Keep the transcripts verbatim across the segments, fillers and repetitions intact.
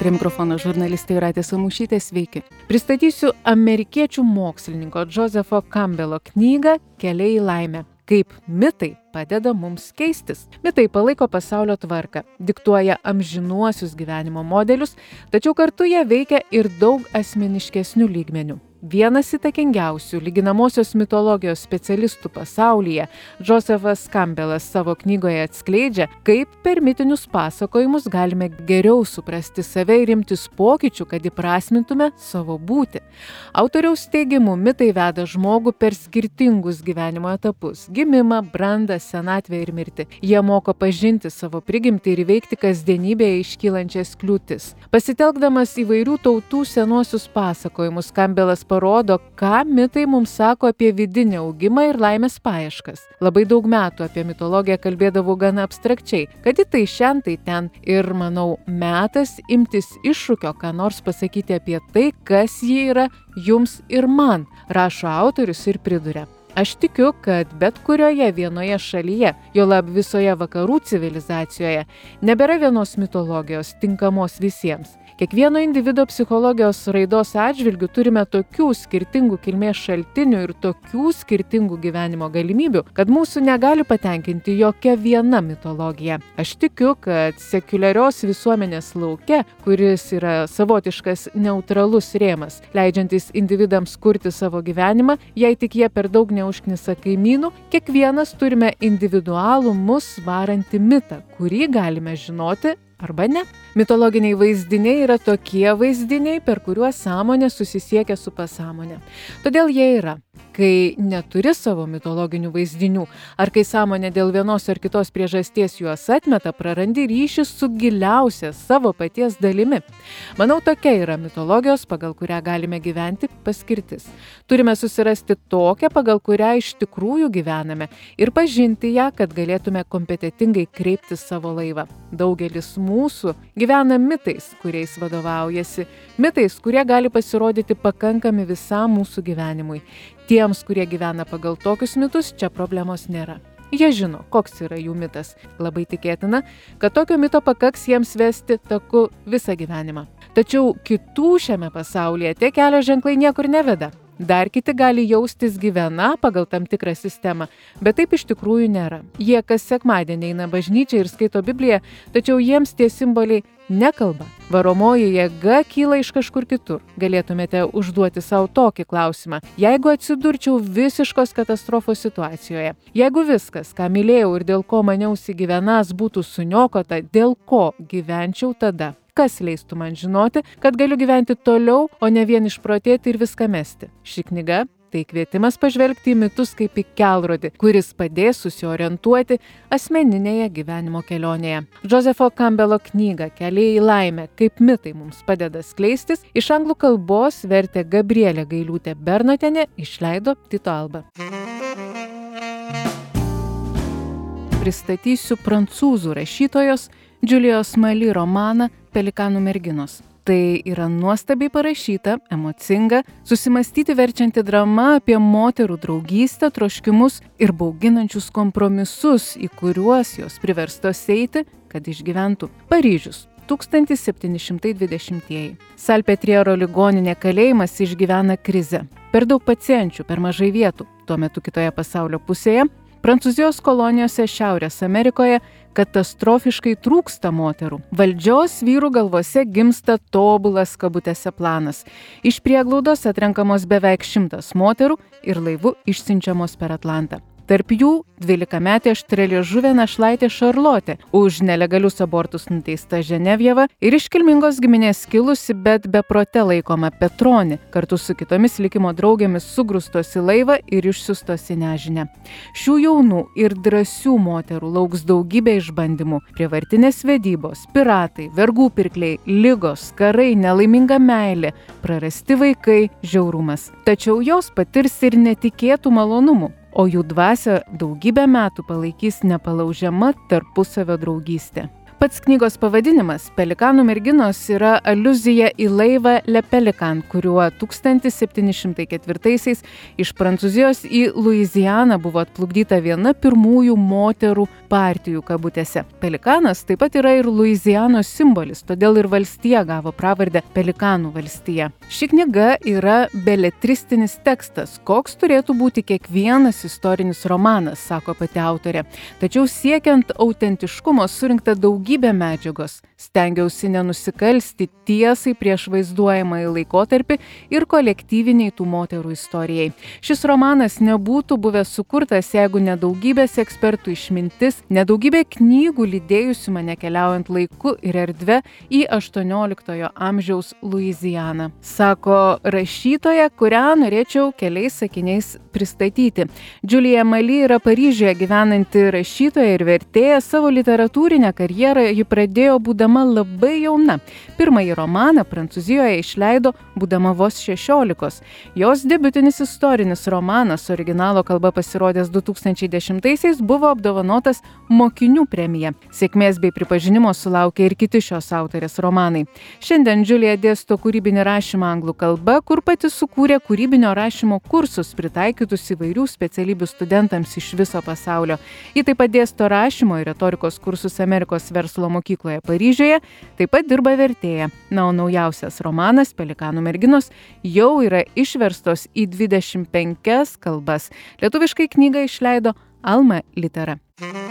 Prie mikrofono žurnalistė Jūratė Samušytė, sveiki. Pristatysiu amerikiečių mokslininko Josepho Campbello knygą Keliai į laimę. Kaip mitai padeda mums keistis. Mitai palaiko pasaulio tvarką, diktuoja amžinuosius gyvenimo modelius, tačiau kartu jie veikia ir daug asmeniškesnių lygmenių. Vienas įtakingiausių lyginamosios mitologijos specialistų pasaulyje, Josephas Campbellas savo knygoje atskleidžia, kaip per mitinius pasakojimus galime geriau suprasti save ir imtis pokyčių, kad įprasmintume savo būtį. Autoriaus teigimu, mitai veda žmogų per skirtingus gyvenimo etapus – gimimą, brandą, senatvę ir mirtį. Jie moko pažinti savo prigimtį ir įveikti kasdienybėje iškylančias kliūtis. Pasitelkdamas įvairių tautų senuosius pasakojimus, Campbellas parodo, ką mitai mums sako apie vidinį augimą ir laimės paieškas. Labai daug metų apie mitologiją kalbėdavau gana abstrakčiai, kad į tai šen, tai ten. Ir manau, metas imtis iššūkio, ką nors pasakyti apie tai, kas ji yra jums ir man, rašo autorius ir priduria. Aš tikiu, kad bet kurioje vienoje šalyje, juolab visoje vakarų civilizacijoje, nebėra vienos mitologijos tinkamos visiems. Kiekvieno individo psichologijos raidos atžvilgių turime tokių skirtingų kilmės šaltinių ir tokių skirtingų gyvenimo galimybių, kad mūsų negali patenkinti jokia viena mitologija. Aš tikiu, kad sekuliarios visuomenės lauke, kuris yra savotiškas neutralus rėmas, leidžiantis individams kurti savo gyvenimą, jei tik jie per daug neužknisa kaimynų, kiekvienas turime individualų mus varantį mitą, kurį galime žinoti arba ne. Mitologiniai vaizdiniai yra tokie vaizdiniai, per kuriuos sąmonė susisiekia su pasąmonė. Todėl jie yra. Kai neturi savo mitologinių vaizdinių, ar kai sąmonė dėl vienos ar kitos priežasties juos atmeta, prarandi ryšį su giliausia savo paties dalimi. Manau, tokia yra mitologijos, pagal kurią galime gyventi, paskirtis. Turime susirasti tokią, pagal kurią iš tikrųjų gyvename, ir pažinti ją, kad galėtume kompetentingai kreipti savo laivą. Daugelis mūsų gyvena mitais, kuriais vadovaujasi, mitais, kurie gali pasirodyti pakankami visam mūsų gyvenimui. Tiems, kurie gyvena pagal tokius mitus, čia problemos nėra. Jie žino, koks yra jų mitas. Labai tikėtina, kad tokio mito pakaks jiems vesti taku visą gyvenimą. Tačiau kitų šiame pasaulyje tie kelio ženklai niekur neveda. Dar kiti gali jaustis gyvena pagal tam tikrą sistemą, bet taip iš tikrųjų nėra. Jie kas sekmadienį eina bažnyčią ir skaito Bibliją, tačiau jiems tie simboliai nekalba. Varomoji jėga kyla iš kažkur kitur. Galėtumėte užduoti savo tokį klausimą. Jeigu atsidurčiau visiškos katastrofos situacijoje, jeigu viskas, ką mylėjau ir dėl ko maniausi gyvenas, būtų suniokota, dėl ko gyvenčiau tada? Kas leistų man žinoti, kad galiu gyventi toliau, o ne vien išprotėti ir viską mesti? Ši knyga tai kvietimas pažvelgti į mitus kaip į kelrodį, kuris padės susiorientuoti asmeninėje gyvenimo kelionėje. Josepho Campbello knygą Keliai į laimę, kaip mitai mums padeda skleistis, iš anglų kalbos vertė Gabrielė Gailiūtė Bernotienė, išleido Tyto Alba. Pristatysiu prancūzų rašytojos Julijos Mali romaną Pelikanų merginos. Tai yra nuostabiai parašyta, emocinga, susimastyti verčianti drama apie moterų draugystę, troškimus ir bauginančius kompromisus, į kuriuos jos priverstos eiti, kad išgyventų. Paryžius. tūkstantis septyni šimtai dvidešimtieji. Salpetriero ligoninė kalėjimas išgyvena krizę. Per daug pacienčių, per mažai vietų. Tuo metu kitoje pasaulio pusėje Prancūzijos kolonijose Šiaurės Amerikoje katastrofiškai trūksta moterų. Valdžios vyrų galvose gimsta tobulas kabutėse planas. Iš prieglaudos atrenkamos beveik šimtas moterų ir laivu išsiunčiamos per Atlantą. Tarp jų dvylikametė aštrialiežuvė našlaitė Šarlotė, už nelegalius abortus nuteista Ženevjeva ir iš kilmingos giminės kilusi, bet beprote laikoma Petroni, kartu su kitomis likimo draugėmis sugrūstos į laivą ir išsiųstos į nežinią. Šių jaunų ir drąsių moterų lauks daugybė išbandymų – prievartinės vedybos, piratai, vergų pirkliai, ligos, karai, nelaiminga meilė, prarasti vaikai, žiaurumas. Tačiau jos patirs ir netikėtų malonumų, o jų dvasią daugybę metų palaikys nepalaužiama tarpusavio draugystė. Pats knygos pavadinimas Pelikanų merginos yra aliuzija į laivą Le Pelican, kuriuo tūkstantis septyni šimtai ketvirtaisiais iš Prancūzijos į Luizianą buvo atplukdyta viena pirmųjų moterų partijų kabutėse. Pelikanas taip pat yra ir Luizianos simbolis, todėl ir valstija gavo pravardę Pelikanų valstija. Ši knyga yra beletristinis tekstas, koks turėtų būti kiekvienas istorinis romanas, sako pati autorė. Tačiau siekiant autentiškumo surinkta daugybė medžiagos. Stengiausi nenusikalsti tiesai prieš vaizduojamąjį laikotarpį ir kolektyviniai tų moterų istorijai. Šis romanas nebūtų buvęs sukurtas, jeigu nedaugybės ekspertų išmintis, nedaugybė knygų lydėjusių mane keliaujant laiku ir erdve į aštuonioliktojo amžiaus Luizianą. Sako rašytoja, kurią norėčiau keliais sakiniais pristatyti. Džiulija Mali yra Paryžiuje gyvenanti rašytoja ir vertėja. Savo literatūrinę karjerą ji pradėjo būdama labai jauna. Pirmąjį romaną Prancūzijoje išleido būdama vos šešiolikos. Jos debiutinis istorinis romanas, originalo kalba pasirodęs du tūkstančiai dešimtaisiais, buvo apdovanotas Mokinių premija. Sėkmės bei pripažinimo sulaukė ir kiti šios autorės romanai. Šiandien Džiulija dėsto kūrybinį rašymą anglų kalba, kur pati sukūrė kūrybinio rašymo kursus pritaikytus įvairių specialybių studentams iš viso pasaulio. Ji taip pat dėsto rašymo ir retorikos kursus Amerikos verslo mokykloje Paryžiuje, taip pat dirba vertėja. Na, o naujausias romanas Pelikanų merginos jau yra išverstos į dvidešimt penkias kalbas. Lietuviškai knygą išleido Alma Litera.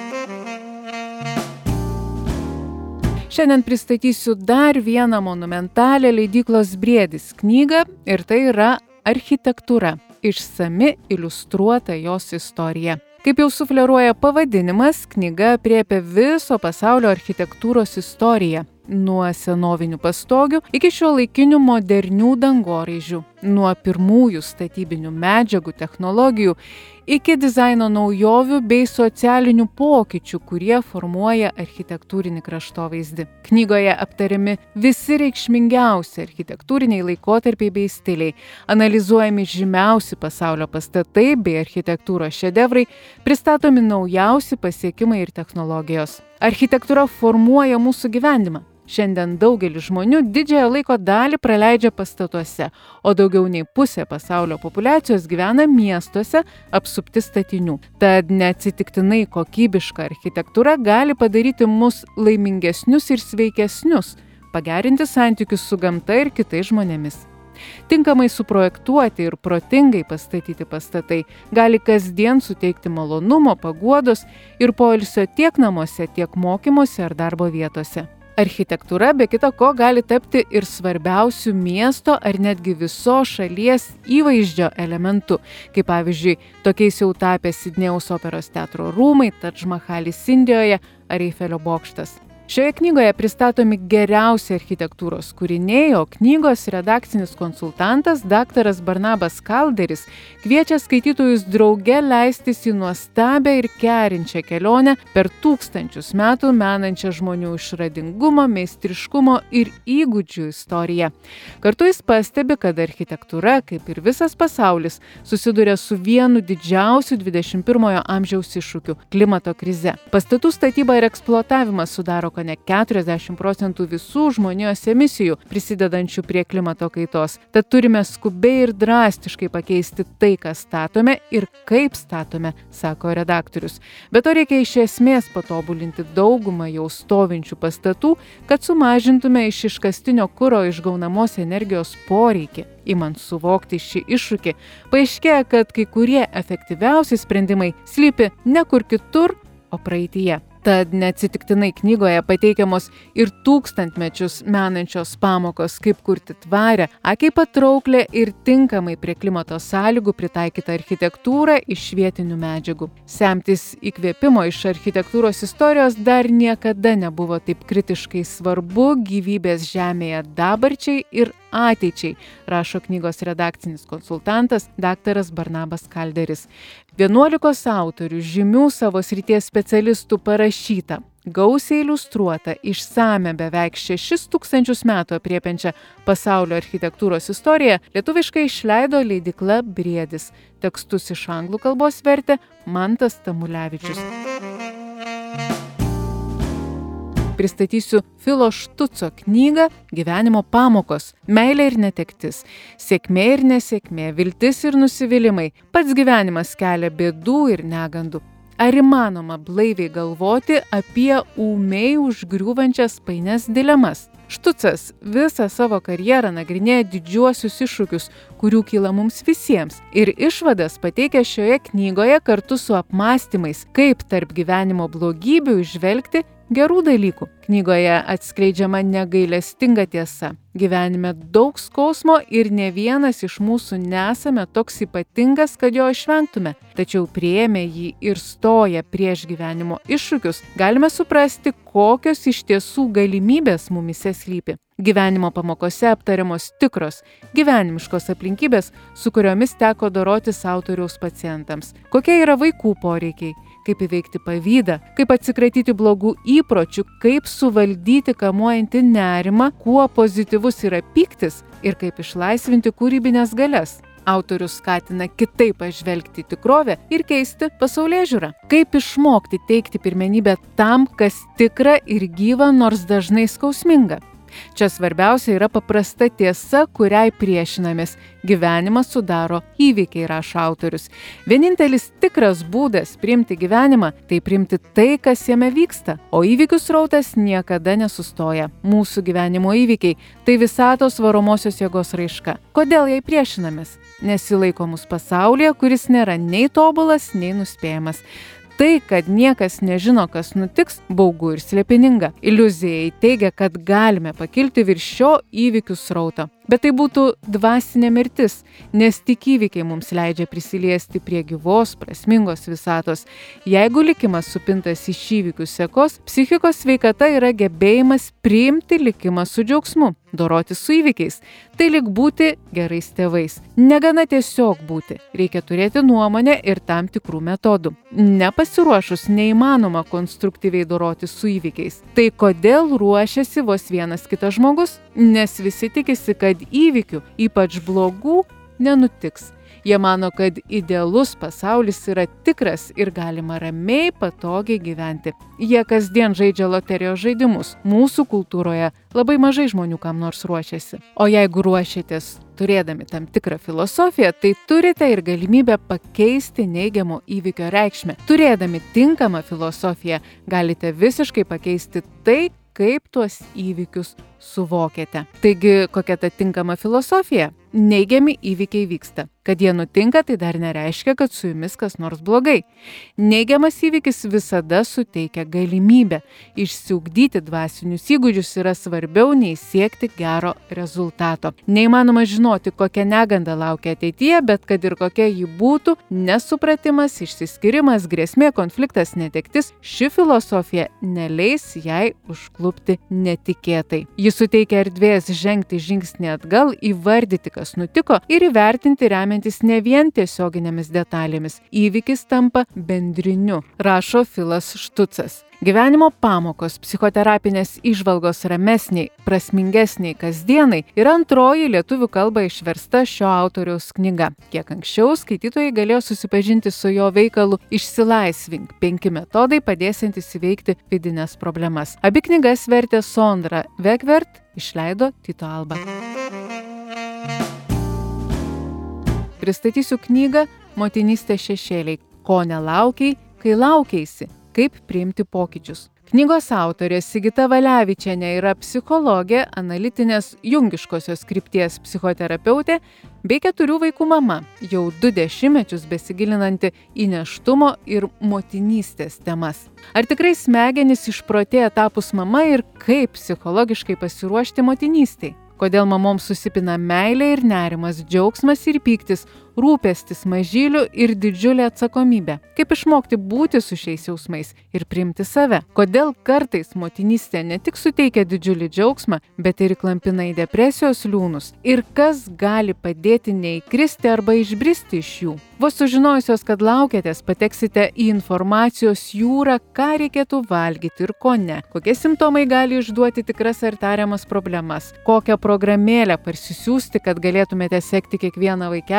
Šiandien pristatysiu dar vieną monumentalią leidyklos Briedis knygą, ir tai yra Architektūra. Išsami iliustruota jos istorija. Kaip jau sufleruoja pavadinimas, knyga aprėpia viso pasaulio architektūros istoriją. Nuo senovinių pastogių iki šiuolaikinių modernių dangoraižių, nuo pirmųjų statybinių medžiagų, technologijų iki dizaino naujovių bei socialinių pokyčių, kurie formuoja architektūrinį kraštovaizdį. Knygoje aptariami visi reikšmingiausi architektūriniai laikotarpiai bei stiliai, analizuojami žymiausi pasaulio pastatai bei architektūros šedevrai, pristatomi naujausi pasiekimai ir technologijos. Architektūra formuoja mūsų gyvenimą. Šiandien daugelis žmonių didžiąją laiko dalį praleidžia pastatuose, o daugiau nei pusė pasaulio populiacijos gyvena miestuose, apsupti statinių. Tad neatsitiktinai kokybiška architektūra gali padaryti mus laimingesnius ir sveikesnius, pagerinti santykius su gamta ir kitais žmonėmis. Tinkamai suprojektuoti ir protingai pastatyti pastatai gali kasdien suteikti malonumo, paguodos ir poilsio tiek namuose, tiek mokymuose ar darbo vietose. Architektūra be kita ko gali tapti ir svarbiausių miesto ar netgi visos šalies įvaizdžio elementu, kaip pavyzdžiui, tokiais jau tapę Sidnėjaus operos teatro rūmai, Tadž Mahalis Indijoje ar Eifelio bokštas. Šioje knygoje pristatomi geriausi architektūros kūriniai, o knygos redakcinis konsultantas daktaras Barnabas Kalderis kviečia skaitytojus drauge leistis į nuostabią ir kerinčią kelionę per tūkstančius metų menančią žmonių išradingumo, meistriškumo ir įgūdžių istoriją. Kartu jis pastebi, kad architektūra, kaip ir visas pasaulis, susiduria su vienu didžiausių dvidešimt pirmojo amžiaus iššūkių – klimato krize. Pastatų statyba ir eksploatavimas sudaro kone keturiasdešimt procentų visų žmonijos emisijų prisidedančių prie klimato kaitos. Tad turime skubiai ir drastiškai pakeisti tai, ką statome ir kaip statome, sako redaktorius. Bet to reikia iš esmės patobulinti daugumą jau stovinčių pastatų, kad sumažintume iš iškastinio kuro išgaunamos energijos poreikį. Imant suvokti šį iššūkį, paaiškėja, kad kai kurie efektyviausi sprendimai slypi ne kur kitur, o praeityje. Tad neatsitiktinai knygoje pateikiamos ir tūkstantmečius menančios pamokos, kaip kurti tvarę, akiai patrauklę ir tinkamai prie klimato sąlygų pritaikytą architektūrą iš vietinių medžiagų. Semtis įkvėpimo iš architektūros istorijos dar niekada nebuvo taip kritiškai svarbu gyvybės žemėje dabarčiai ir ateičiai, rašo knygos redakcinis konsultantas daktaras Barnabas Kalderis. Vienuolikos autorių, žymių savo srities specialistų parašyta, gausiai iliustruota, išsame beveik šešis tūkstančius metų apriepiančią pasaulio architektūros istoriją lietuviškai išleido leidykla Briedis. Tekstus iš anglų kalbos vertė Mantas Tamulevičius. pristatysiu Filo Štuco knygą Gyvenimo pamokos. Meilė ir netektis, sėkmė ir nesėkmė, viltis ir nusivylimai. Pats gyvenimas kelia bėdų ir negandų. Ar įmanoma blaiviai galvoti apie ūmiai užgriūvančias painias dilemas? Štucas visą savo karjerą nagrinėja didžiuosius iššūkius, kurių kyla mums visiems, ir išvadas pateikia šioje knygoje kartu su apmąstymais, kaip tarp gyvenimo blogybių įžvelgti gerų dalykų. Knygoje atskleidžiama negailestinga tiesa. Gyvenime daug skausmo ir ne vienas iš mūsų nesame toks ypatingas, kad jo išvengtume. Tačiau priėmę jį ir stoję prieš gyvenimo iššūkius, galime suprasti, kokios iš tiesų galimybės mumise slypi. Gyvenimo pamokose aptariamos tikros, gyvenimiškos aplinkybės, su kuriomis teko dorotis autoriaus pacientams. Kokie yra vaikų poreikiai, kaip įveikti pavydą, kaip atsikratyti blogų įpročių, kaip suvaldyti kamuojantį nerimą, kuo pozityvus yra pyktis ir kaip išlaisvinti kūrybinės galias. Autorius skatina kitaip pažvelgti į tikrovę ir keisti pasaulėžiūrą. Kaip išmokti teikti pirmenybę tam, kas tikra ir gyva, nors dažnai skausminga. Čia svarbiausia yra paprasta tiesa, kuriai priešinamės. Gyvenimą sudaro įvykiai, rašo autorius. Vienintelis tikras būdas priimti gyvenimą – tai priimti tai, kas jame vyksta, o įvykių srautas niekada nesustoja. Mūsų gyvenimo įvykiai – tai visatos varomosios jėgos raiška. Kodėl jai priešinamės? Nesilaiko mūsų pasaulyje, kuris nėra nei tobulas, nei nuspėjamas. Tai, kad niekas nežino, kas nutiks, baugu ir slėpininga. Iliuzija įteigia, kad galime pakilti virš šio įvykių srauto. Bet tai būtų dvasinė mirtis, nes tik įvykiai mums leidžia prisiliesti prie gyvos, prasmingos visatos. Jeigu likimas supintas iš įvykių sekos, psichikos sveikata yra gebėjimas priimti likimą su džiaugsmu, doroti su įvykiais. Tai lyg būti gerais tėvais. Negana tiesiog būti, reikia turėti nuomonę ir tam tikrų metodų. Nepasiruošus neįmanoma konstruktyviai doroti su įvykiais. Tai kodėl ruošiasi vos vienas kitas žmogus? Nes visi tikisi, kad įvykių, ypač blogų, nenutiks. Jie mano, kad idealus pasaulis yra tikras ir galima ramiai, patogiai gyventi. Jie kasdien žaidžia loterijos žaidimus. Mūsų kultūroje labai mažai žmonių kam nors ruošiasi. O jeigu ruošiatės turėdami tam tikrą filosofiją, tai turite ir galimybę pakeisti neigiamo įvykio reikšmę. Turėdami tinkamą filosofiją, galite visiškai pakeisti tai, kaip tuos įvykius suvokiate. Taigi, kokia ta tinkama filosofija? Neigiami įvykiai vyksta. Kad jie nutinka, tai dar nereiškia, kad su jumis kas nors blogai. Neigiamas įvykis visada suteikia galimybę. Išsiugdyti dvasinius įgūdžius yra svarbiau nei siekti gero rezultato. Neįmanoma žinoti, kokia neganda laukia ateityje, bet kad ir kokia ji būtų, nesupratimas, išsiskyrimas, grėsmė, konfliktas, netektis, ši filosofija neleis jai užklupti netikėtai. Ji suteikia erdvės žengti žingsnį atgal, įvardyti, kas nutiko, ir įvertinti remiantis ne vien tiesioginėmis detalėmis. Įvykis tampa bendriniu, rašo Filas Štucas. Gyvenimo pamokos, psichoterapinės įžvalgos ramesniai, prasmingesniai kasdienai yra antroji lietuvių kalba išversta šio autoriaus knyga. Kiek anksčiau skaitytojai galėjo susipažinti su jo veikalu Išsilaisvink – penki metodai padėsiantys įveikti vidines problemas. Abi knygas vertė Sondra Vekvert, išleido Tyto Alba. Pristatysiu knygą Motinystės šešėliai. Ko nelaukiai, kai laukeisi. Kaip priimti pokyčius. Knygos autorė Sigita Valevičienė yra psichologė, analitinės jungiškosios krypties psichoterapeutė bei keturių vaikų mama, jau du dešimtmečius besigilinanti į nėštumo ir motinystės temas. Ar tikrai smegenys išprotėja tapus mama ir kaip psichologiškai pasiruošti motinystei? Kodėl mamoms susipina meilė ir nerimas, džiaugsmas ir pyktis, rūpestis mažylių ir didžiulė atsakomybė? Kaip išmokti būti su šiais jausmais ir priimti save? Kodėl kartais motinystė ne tik suteikia didžiulį džiaugsmą, bet ir įklampina į depresijos liūnus? Ir kas gali padėti neįkristi arba išbristi iš jų? Vos sužinojusios, kad laukiatės, pateksite į informacijos jūrą, ką reikėtų valgyti ir ko ne, kokie simptomai gali išduoti tikras ar tariamas problemas, kokią programėlę parsisiųsti, kad galėtumėte sekti kiekvieną vaikelio vystymosi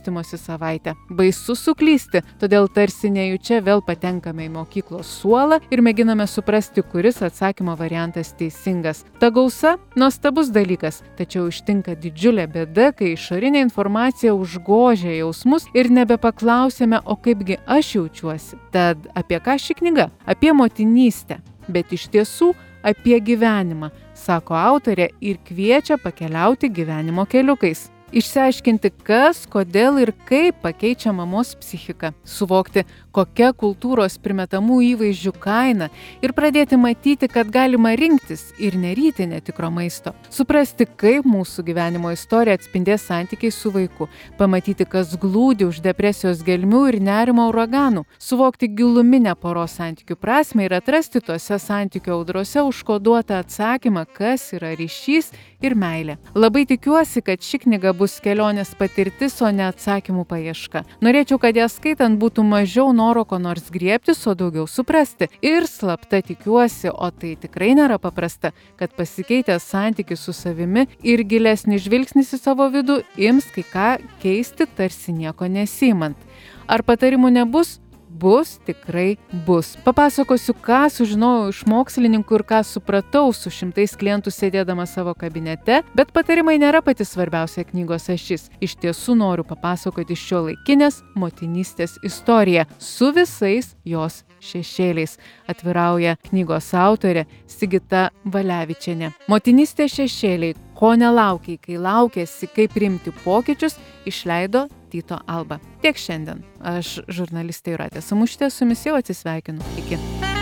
kraustymosi savaitę. Baisu suklysti, todėl tarsi nejučia vėl patenkame į mokyklos suolą ir mėginame suprasti, kuris atsakymo variantas teisingas. Ta gausa – nuostabus dalykas, tačiau ištinka didžiulė bėda, kai išorinė informacija užgožia jausmus ir nebepaklausėme, o kaipgi aš jaučiuosi. Tad apie ką ši knyga? Apie motinystę, bet iš tiesų apie gyvenimą, sako autorė ir kviečia pakeliauti gyvenimo keliukais. Išsiaiškinti, kas, kodėl ir kaip pakeičia mamos psichiką, suvokti, kokia kultūros primetamų įvaizdžių kaina ir pradėti matyti, kad galima rinktis ir neryti netikro maisto. Suprasti, kaip mūsų gyvenimo istorija atspindės santykiai su vaiku, pamatyti, kas glūdi už depresijos gelmių ir nerimo uraganų, suvokti giluminę poros santykių prasmę ir atrasti tuose santykių audrose užkoduotą atsakymą, kas yra ryšys ir meilė. Labai tikiuosi, kad ši knyga bus kelionės patirtis, o ne atsakymų paieška. Norėčiau, kad ją skaitant būtų mažiau noro ko nors griebtis, o daugiau suprasti. Ir slapta tikiuosi, o tai tikrai nėra paprasta, kad pasikeitęs santykis su savimi ir gilesnis žvilgsnis į savo vidų ims kai ką keisti, tarsi nieko nesiimant. Ar patarimų nebus? Bus, tikrai bus. Papasakosiu, ką sužinojau iš mokslininkų ir ką supratau su šimtais klientų sėdėdama savo kabinete, bet patarimai nėra pati svarbiausia knygos ašis. Iš tiesų noriu papasakoti šiuolaikinės motinystės istoriją su visais jos šešėliais. Atvirauja knygos autorė Sigita Valevičienė. Motinystės šešėliai. Ko nelaukiai, kai laukėsi, kaip priimti pokyčius, išleido Tyto Alba. Tiek šiandien. Aš, žurnalistė Jūratė Samušytė, su jumis jau atsisveikinu. Iki.